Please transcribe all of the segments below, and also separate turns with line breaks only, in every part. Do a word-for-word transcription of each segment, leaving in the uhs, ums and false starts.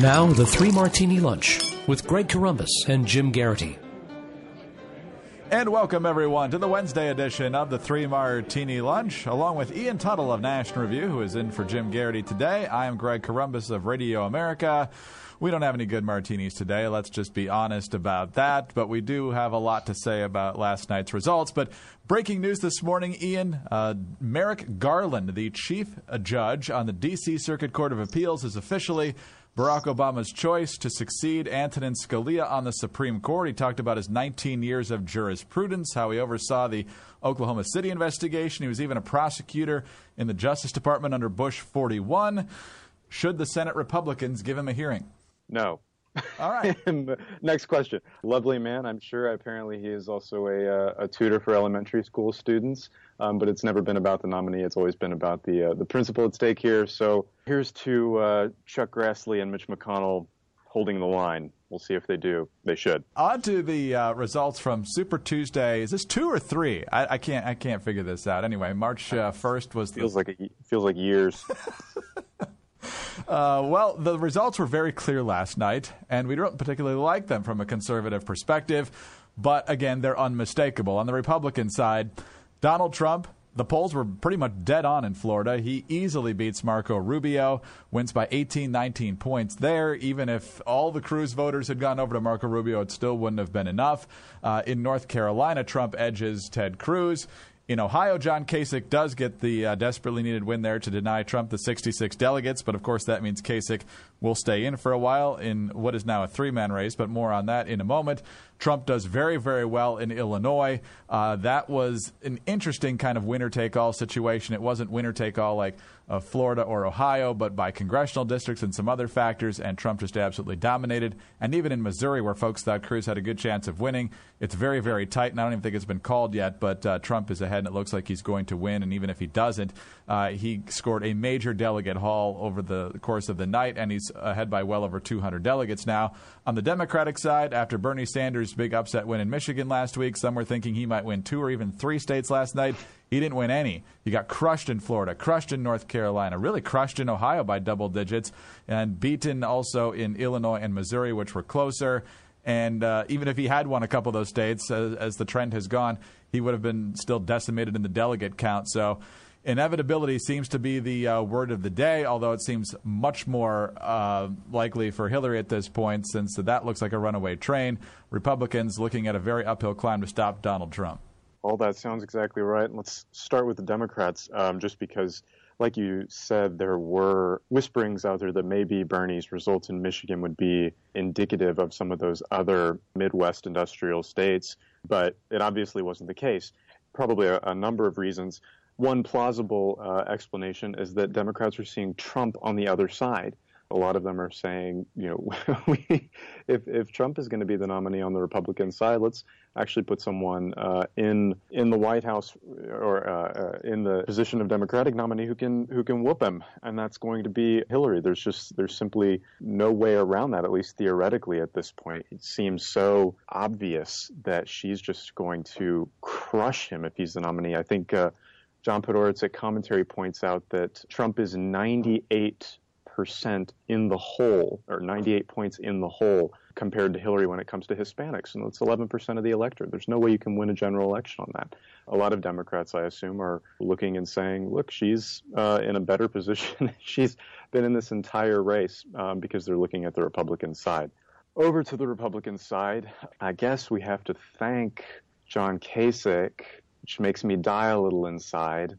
Now, the Three Martini Lunch with Greg Corombos and Jim Garrity.
And welcome, everyone, to the Wednesday edition of the Three Martini Lunch, along with Ian Tuttle of National Review, who is in for Jim Garrity today. I am Greg Corombos of Radio America. We don't have any good martinis today. Let's just be honest about that. But we do have a lot to say about last night's results. But breaking news this morning, Ian, uh, Merrick Garland, the chief judge on the D C Circuit Court of Appeals, is officially Barack Obama's choice to succeed Antonin Scalia on the Supreme Court. He talked about his nineteen years of jurisprudence, how he oversaw the Oklahoma City investigation. He was even a prosecutor in the Justice Department under Bush forty-one. Should the Senate Republicans give him a hearing?
No.
All right.
Next question. Lovely man, I'm sure. Apparently he is also a, uh, a tutor for elementary school students, um, but it's never been about the nominee. It's always been about the uh, the principle at stake here. So here's to uh, Chuck Grassley and Mitch McConnell holding the line. We'll see if they do. They should.
On to the uh, results from Super Tuesday. Is this two or three? I, I can't. I can't figure this out. Anyway, March uh, first was
feels
the...
like a, feels like years.
Uh, well, the results were very clear last night, and we don't particularly like them from a conservative perspective. But, again, they're unmistakable. On the Republican side, Donald Trump, the polls were pretty much dead on in Florida. He easily beats Marco Rubio, wins by eighteen, nineteen points there. Even if all the Cruz voters had gone over to Marco Rubio, it still wouldn't have been enough. Uh, in North Carolina, Trump edges Ted Cruz. In Ohio, John Kasich does get the uh, desperately needed win there to deny Trump the sixty-six delegates, but of course that means Kasich will stay in for a while in what is now a three-man race, but more on that in a moment. Trump does very, very well in Illinois. Uh, that was an interesting kind of winner-take-all situation. It wasn't winner-take-all like uh, Florida or Ohio, but by congressional districts and some other factors, and Trump just absolutely dominated. And even in Missouri, where folks thought Cruz had a good chance of winning, it's very, very tight, and I don't even think it's been called yet, but uh, Trump is ahead, and it looks like he's going to win. And even if he doesn't, uh, he scored a major delegate haul over the course of the night, and he's ahead by well over two hundred delegates now. On the Democratic side, after Bernie Sanders' big upset win in Michigan last week, some were thinking he might win two or even three states last night. He didn't win any. He got crushed in Florida, crushed in North Carolina, really crushed in Ohio by double digits, and beaten also in Illinois and Missouri, which were closer. And uh, even if he had won a couple of those states, as, as the trend has gone, he would have been still decimated in the delegate count. So inevitability seems to be the uh, word of the day, although it seems much more uh, likely for Hillary at this point, since that looks like a runaway train. Republicans looking at a very uphill climb to stop Donald Trump.
All that sounds exactly right. Let's start with the Democrats, um, just because, like you said, there were whisperings out there that maybe Bernie's results in Michigan would be indicative of some of those other Midwest industrial states, but it obviously wasn't the case. Probably a, a number of reasons. One plausible uh, explanation is that Democrats are seeing Trump on the other side. A lot of them are saying, you know, we, if if Trump is going to be the nominee on the Republican side, let's actually put someone uh, in in the White House or uh, uh, in the position of Democratic nominee who can who can whoop him, and that's going to be Hillary. There's just there's simply no way around that, at least theoretically at this point. It seems so obvious that she's just going to crush him if he's the nominee. I think uh, John Podhoretz at Commentary points out that Trump is ninety-eight percent in the hole, or ninety-eight points in the hole, compared to Hillary when it comes to Hispanics, and that's eleven percent of the electorate. There's no way you can win a general election on that. A lot of Democrats, I assume, are looking and saying, look, she's uh, in a better position. She's been in this entire race um, because they're looking at the Republican side. Over to the Republican side, I guess we have to thank John Kasich, which makes me die a little inside.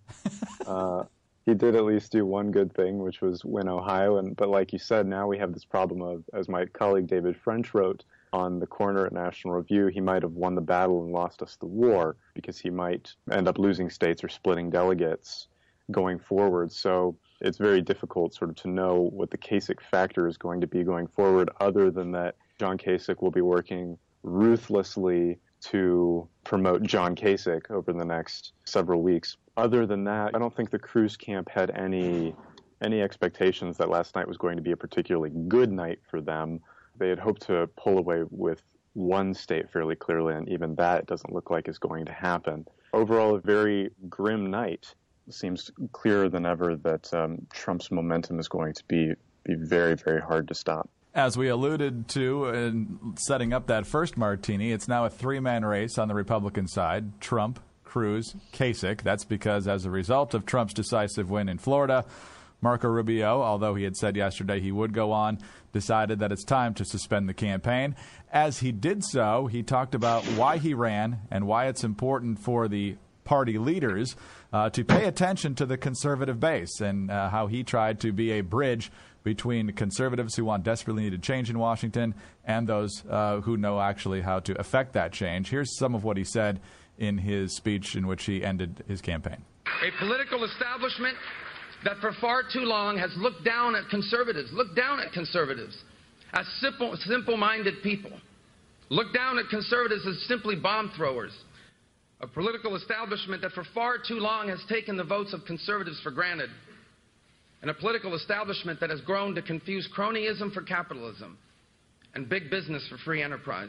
Uh, He did at least do one good thing, which was win Ohio. And but like you said, now we have this problem of, as my colleague David French wrote on the corner at National Review, he might have won the battle and lost us the war, because he might end up losing states or splitting delegates going forward. So it's very difficult sort of to know what the Kasich factor is going to be going forward, other than that John Kasich will be working ruthlessly to promote John Kasich over the next several weeks. Other than that, I don't think the Cruz camp had any any expectations that last night was going to be a particularly good night for them. They had hoped to pull away with one state fairly clearly, and even that doesn't look like is going to happen. Overall, a very grim night. It seems clearer than ever that um, Trump's momentum is going to be, be very, very hard to stop.
As we alluded to in setting up that first martini, it's now a three-man race on the Republican side: Trump, Cruz, Kasich. That's because as a result of Trump's decisive win in Florida, Marco Rubio, although he had said yesterday he would go on, decided that it's time to suspend the campaign. As he did so, he talked about why he ran and why it's important for the party leaders uh, to pay attention to the conservative base, and uh, how he tried to be a bridge between conservatives who want desperately needed change in Washington and those uh, who know actually how to affect that change. Here's some of what he said in his speech in which he ended his campaign.
A political establishment that for far too long has looked down at conservatives, looked down at conservatives as simple, simple-minded people, looked down at conservatives as simply bomb throwers. A political establishment that for far too long has taken the votes of conservatives for granted. And a political establishment that has grown to confuse cronyism for capitalism and big business for free enterprise.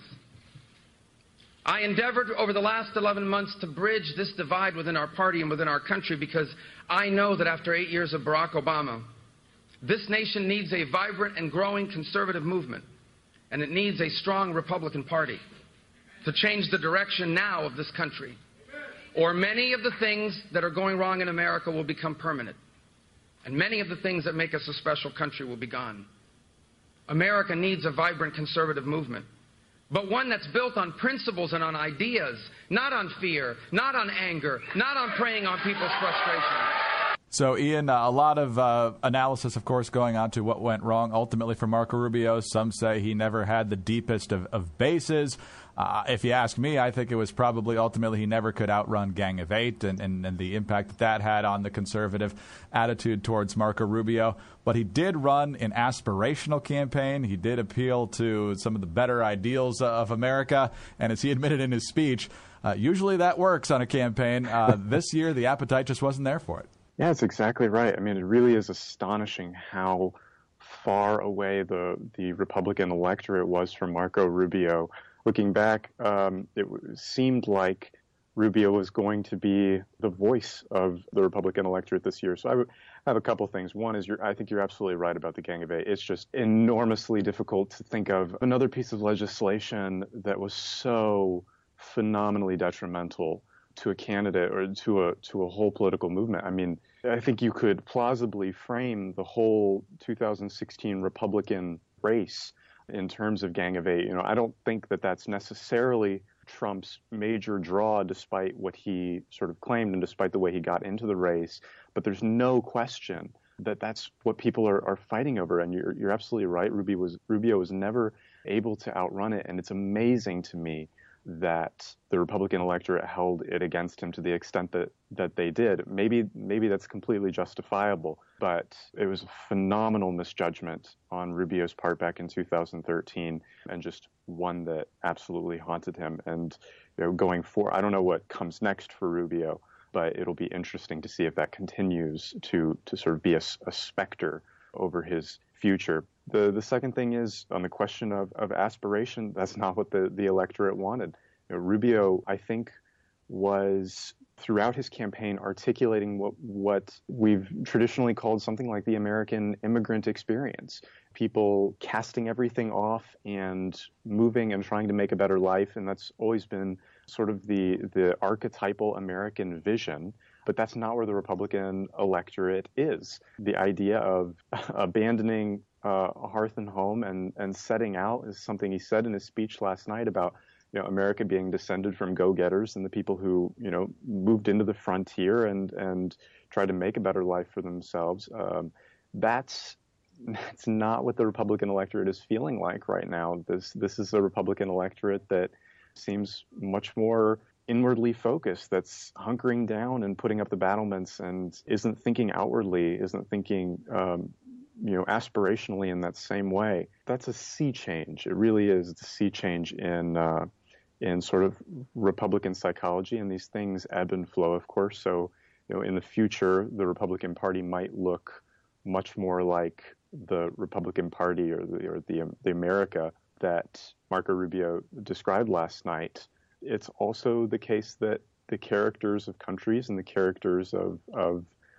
I endeavored over the last eleven months to bridge this divide within our party and within our country, because I know that after eight years of Barack Obama, this nation needs a vibrant and growing conservative movement, and it needs a strong Republican Party to change the direction now of this country, or many of the things that are going wrong in America will become permanent. And many of the things that make us a special country will be gone. America needs a vibrant conservative movement, but one that's built on principles and on ideas, not on fear, not on anger, not on preying on people's frustration.
So, Ian, uh, a lot of uh, analysis, of course, going on to what went wrong ultimately for Marco Rubio. Some say he never had the deepest of, of bases. Uh, if you ask me, I think it was probably ultimately he never could outrun Gang of Eight and, and, and the impact that that had on the conservative attitude towards Marco Rubio. But he did run an aspirational campaign. He did appeal to some of the better ideals of America. And as he admitted in his speech, uh, usually that works on a campaign. Uh, this year, the appetite just wasn't there for it.
Yeah, that's exactly right. I mean, it really is astonishing how far away the, the Republican electorate was from Marco Rubio. Looking back, um, it w- seemed like Rubio was going to be the voice of the Republican electorate this year. So I, w- I have a couple things. One is, you're, I think you're absolutely right about the Gang of Eight. It's just enormously difficult to think of another piece of legislation that was so phenomenally detrimental to a candidate or to a to a whole political movement. I mean, I think you could plausibly frame the whole two thousand sixteen Republican race in terms of Gang of Eight. You know, I don't think that that's necessarily Trump's major draw, despite what he sort of claimed and despite the way he got into the race. But there's no question that that's what people are, are fighting over. And you're you're absolutely right. Rubio was Rubio was never able to outrun it, and it's amazing to me that the Republican electorate held it against him to the extent that, that they did. Maybe maybe that's completely justifiable, but it was a phenomenal misjudgment on Rubio's part back in two thousand thirteen, and just one that absolutely haunted him. And you know, going forward, I don't know what comes next for Rubio, but it'll be interesting to see if that continues to to sort of be a, a specter over his future. The the second thing is, on the question of, of aspiration, that's not what the, the electorate wanted. You know, Rubio, I think, was throughout his campaign articulating what what we've traditionally called something like the American immigrant experience. People casting everything off and moving and trying to make a better life, and that's always been sort of the the archetypal American vision. But that's not where the Republican electorate is. The idea of abandoning uh, hearth and home and, and setting out is something he said in his speech last night about, you know, America being descended from go-getters and the people who, you know, moved into the frontier and, and tried to make a better life for themselves. Um, that's that's not what the Republican electorate is feeling like right now. This this is a Republican electorate that seems much more inwardly focused, that's hunkering down and putting up the battlements and isn't thinking outwardly, isn't thinking, um, you know, aspirationally in that same way. That's a sea change. It really is a sea change in uh, in sort of Republican psychology, and these things ebb and flow, of course. So, you know, in the future, the Republican Party might look much more like the Republican Party or the or the, the America that Marco Rubio described last night. It's also the case that the characters of countries and the characters of, of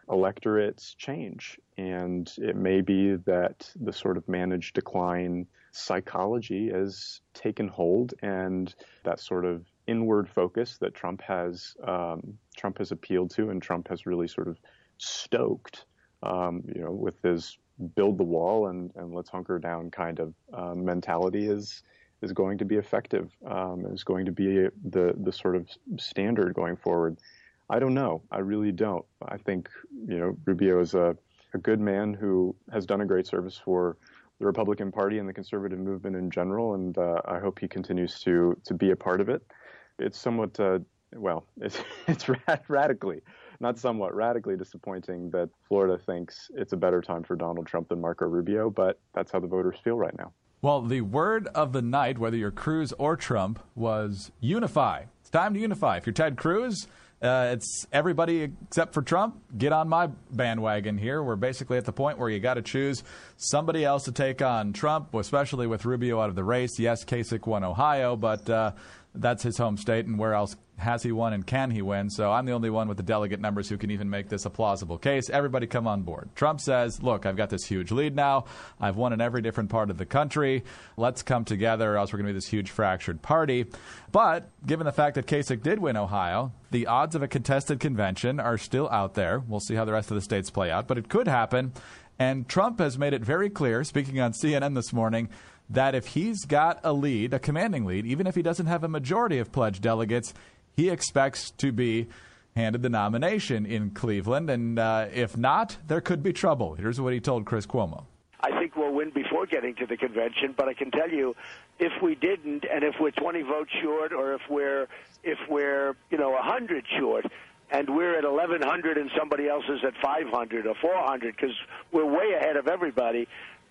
electorates change. And it may be that the sort of managed decline psychology has taken hold, and that sort of inward focus that Trump has um, Trump has appealed to and Trump has really sort of stoked, um, you know, with his build the wall and, and let's hunker down kind of uh, mentality is is going to be effective, um, is going to be the the sort of standard going forward. I don't know. I really don't. I think, you know, Rubio is a, a good man who has done a great service for the Republican Party and the conservative movement in general, and uh, I hope he continues to to be a part of it. It's somewhat, uh, well, it's it's radically, not somewhat, radically disappointing that Florida thinks it's a better time for Donald Trump than Marco Rubio, but that's how the voters feel right now.
Well, the word of the night, whether you're Cruz or Trump, was unify. It's time to unify. If you're Ted Cruz, uh, it's everybody except for Trump. Get on my bandwagon here. We're basically at the point where you got to choose somebody else to take on Trump, especially with Rubio out of the race. Yes, Kasich won Ohio, but uh, that's his home state, and where else has he won and can he win? So I'm the only one with the delegate numbers who can even make this a plausible case. Everybody come on board. Trump says, look, I've got this huge lead now. I've won in every different part of the country. Let's come together or else we're going to be this huge fractured party. But given the fact that Kasich did win Ohio, the odds of a contested convention are still out there. We'll see how the rest of the states play out, but it could happen. And Trump has made it very clear, speaking on C N N this morning, that if he's got a lead, a commanding lead, even if he doesn't have a majority of pledged delegates, he expects to be handed the nomination in Cleveland. And uh, if not, there could be trouble. Here's what he told Chris Cuomo.
I think we'll win before getting to the convention, but I can tell you, if we didn't, and if we're twenty votes short, or if we're, if we're you know, one hundred short, and we're at eleven hundred and somebody else is at five hundred or four hundred, because we're way ahead of everybody,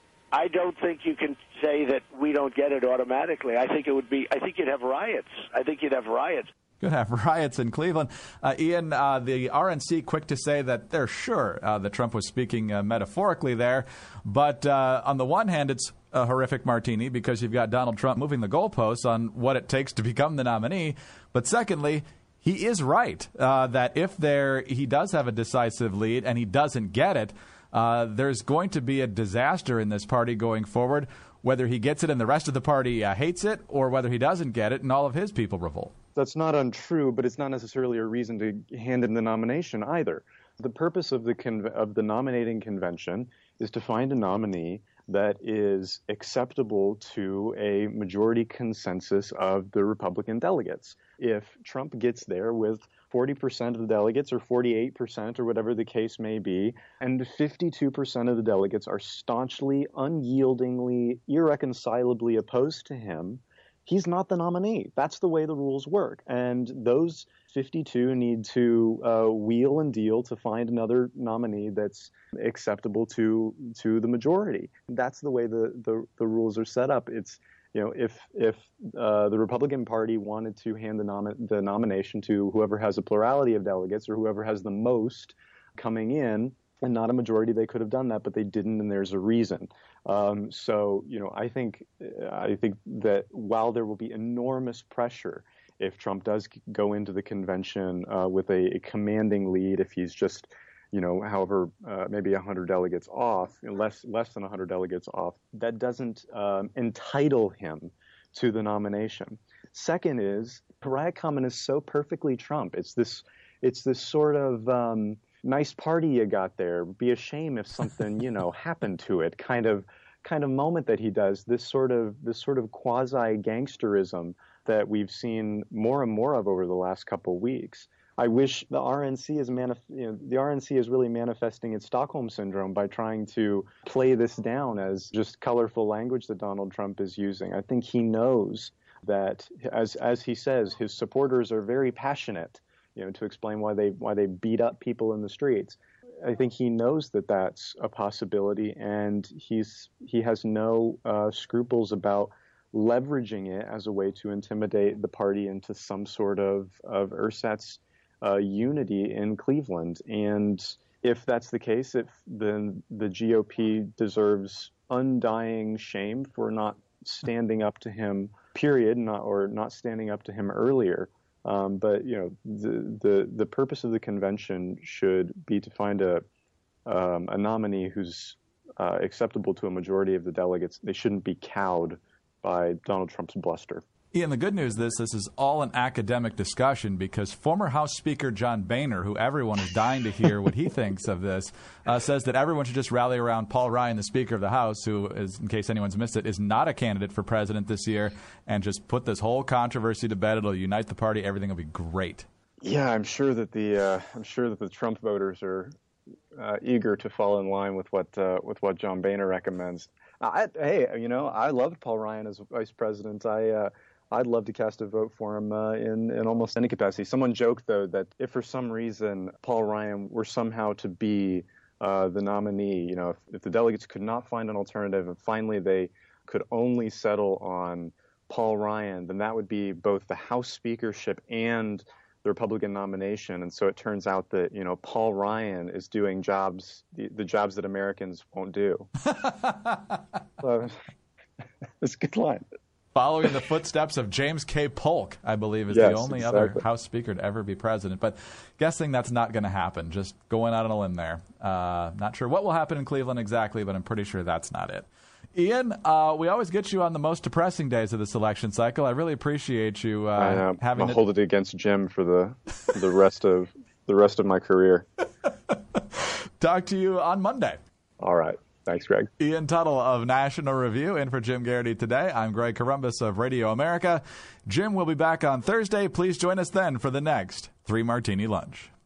I don't think you can say that we don't get it automatically. I think it would be, I think you'd have riots. I think you'd have riots.
Could have riots in Cleveland. Uh, Ian, uh, the R N C quick to say that they're sure uh, that Trump was speaking uh, metaphorically there. But uh, on the one hand, it's a horrific martini because you've got Donald Trump moving the goalposts on what it takes to become the nominee. But secondly, he is right uh, that if there he does have a decisive lead and he doesn't get it, uh, there's going to be a disaster in this party going forward, whether he gets it and the rest of the party uh, hates it, or whether he doesn't get it and all of his people revolt.
That's not untrue, but it's not necessarily a reason to hand him the nomination either. The purpose of the con- of the nominating convention is to find a nominee that is acceptable to a majority consensus of the Republican delegates. If Trump gets there with forty percent of the delegates or forty-eight percent or whatever the case may be, and fifty-two percent of the delegates are staunchly, unyieldingly, irreconcilably opposed to him, he's not the nominee. That's the way the rules work. And those fifty-two need to uh, wheel and deal to find another nominee that's acceptable to to the majority. That's the way the, the, the rules are set up. It's, you know, if if uh, the Republican Party wanted to hand the, nom- the nomination to whoever has a plurality of delegates or whoever has the most coming in, and not a majority, they could have done that, but they didn't, and there's a reason. Um, so, you know, I think I think that while there will be enormous pressure if Trump does go into the convention uh, with a, a commanding lead, if he's just, you know, however, uh, maybe one hundred delegates off, less less than one hundred delegates off, that doesn't um, entitle him to the nomination. Second is, Pariah comment is so perfectly Trump. It's this, it's this sort of um, nice party you got there. Be a shame if something, you know, happened to it. Kind of, kind of moment that he does. This sort of, this sort of quasi gangsterism that we've seen more and more of over the last couple of weeks. I wish the R N C is manif- you know, the R N C is really manifesting its Stockholm syndrome by trying to play this down as just colorful language that Donald Trump is using. I think he knows that, as as he says, his supporters are very passionate, you know, to explain why they why they beat up people in the streets. I think he knows that that's a possibility, and he's he has no uh, scruples about leveraging it as a way to intimidate the party into some sort of of ersatz uh, unity in Cleveland. And if that's the case, if then the G O P deserves undying shame for not standing up to him, period, not or not standing up to him earlier. Um, but you know, the, the the purpose of the convention should be to find a um, a nominee who's uh, acceptable to a majority of the delegates. They shouldn't be cowed by Donald Trump's bluster.
Ian, the good news is this is all an academic discussion because former House Speaker John Boehner, who everyone is dying to hear what he thinks of this, uh, says that everyone should just rally around Paul Ryan, the Speaker of the House, who, is, in case anyone's missed it, is not a candidate for president this year, and just put this whole controversy to bed. It'll unite the party. Everything will be great.
Yeah, I'm sure that the uh, I'm sure that the Trump voters are uh, eager to fall in line with what uh, with what John Boehner recommends. I, hey, you know, I loved Paul Ryan as vice president. I. Uh, I'd love to cast a vote for him uh, in, in almost any capacity. Someone joked, though, that if for some reason Paul Ryan were somehow to be uh, the nominee, you know, if, if the delegates could not find an alternative and finally they could only settle on Paul Ryan, then that would be both the House speakership and the Republican nomination. And so it turns out that, you know, Paul Ryan is doing jobs, the, the jobs that Americans won't do. So, it's a good line.
Following in the footsteps of James K. Polk, I believe, is
yes,
the only
exactly.
other House Speaker to ever be president. But guessing that's not going to happen. Just going out on a limb there. Uh, not sure what will happen in Cleveland exactly, but I'm pretty sure that's not it. Ian, uh, we always get you on the most depressing days of this election cycle. I really appreciate you uh,
I know.
having
I'll
to
hold it against Jim for the the rest of the rest of my career.
Talk to you on Monday.
All right. Thanks, Greg.
Ian Tuttle of National Review in for Jim Garrity today. I'm Greg Corombos of Radio America. Jim will be back on Thursday. Please join us then for the next Three Martini Lunch.